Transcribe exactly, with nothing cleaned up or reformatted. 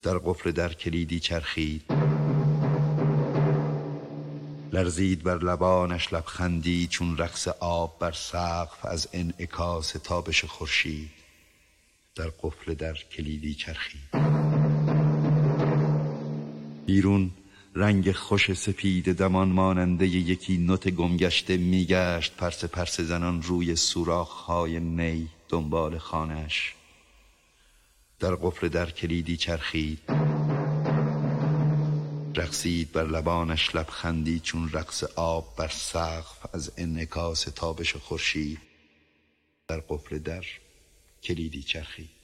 در قفل در کلیدی چرخید، لرزید بر لبانش لبخندی چون رقص آب بر سقف از انعکاس تابش خورشید. در قفل در کلیدی چرخید. بیرون رنگ خوش سپید دمان ماننده یکی نوت گمگشته میگشت پرس پرس زنان روی سوراخ‌های نی دنبال خانه‌اش. در قفل در کلیدی چرخید، رقصید بر لبانش لبخندی چون رقص آب بر سقف از انعکاس تابش خورشید. در قفل در کلیدی چرخید.